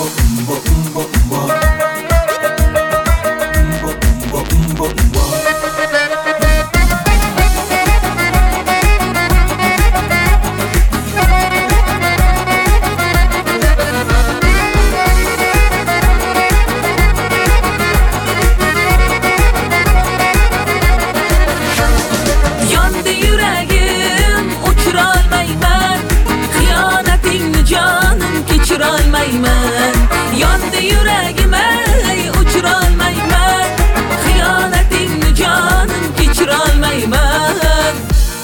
Yandı yüreğime uçurolmayman, xiyonatingni canım kechirolmayman.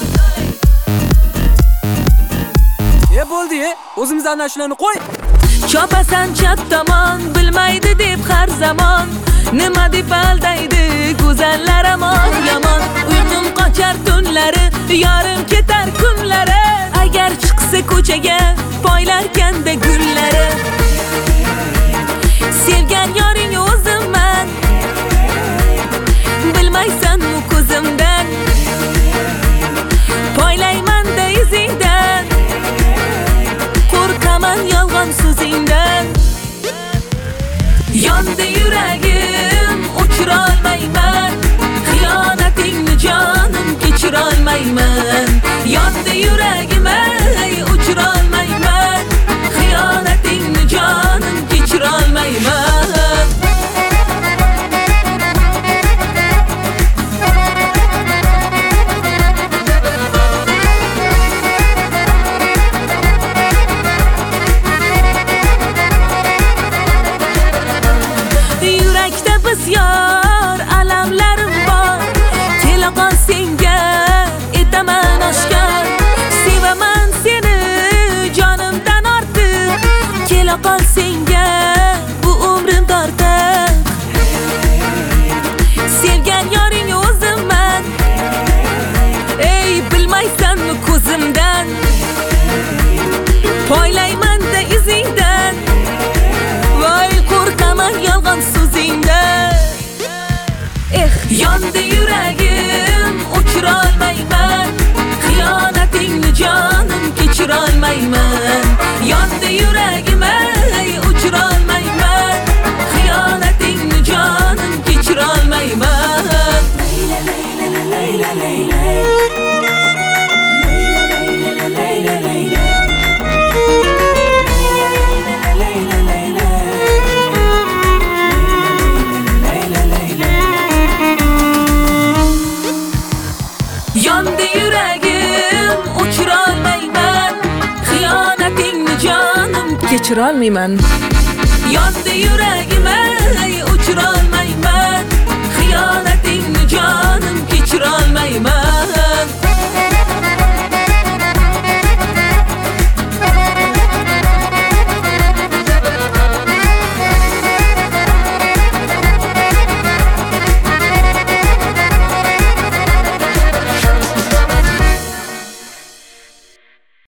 Bo'ldi, o'zimiz ana shularni qo'y. Chopasan chap tomon, bilmaydi deb har zamon, nima deb aldaydi go'zallar amon yomon. Uyqum qochar tunlari, yarim ketar kunlari, agar chiqsa ko'chaga poylarkanda gullari. Sevgan yoring o'zimman, bilmaysan-mu ko'zimdan, poylayman-da izingdan, qo'rqaman yolg'on so'zingdan. Yondi yuragim, uchirolmayman, xiyonatingni jonim kechirolmayman. Yondi yuragim, uchirolmayman, xiyonatingni jonim kechirolmayman. Yurakda bisyor alamlarim bor, kela qol senga etaman oshkor. Sevaman seni jonimdan ortiq, kela qol senga bu umrim tortiq. Sevgan yoring o'zimman, ey bilmaysanmi ko'zimdan, poylayman-da izingdan, voy qo'rqaman yolg'on so'zingdan. Yondi yuragim, uchirolmayman, xiyonatingni jonim kechirolmayman. Yondi yuragim, uchirolmayman, xiyonatingni jonim kechirolmayman. Layla layla layla layla layla Yondi yuragim, uchirolmayman, xiyonatingni jonim kechirolmayman. Yondi yuragim, uchirolmayman,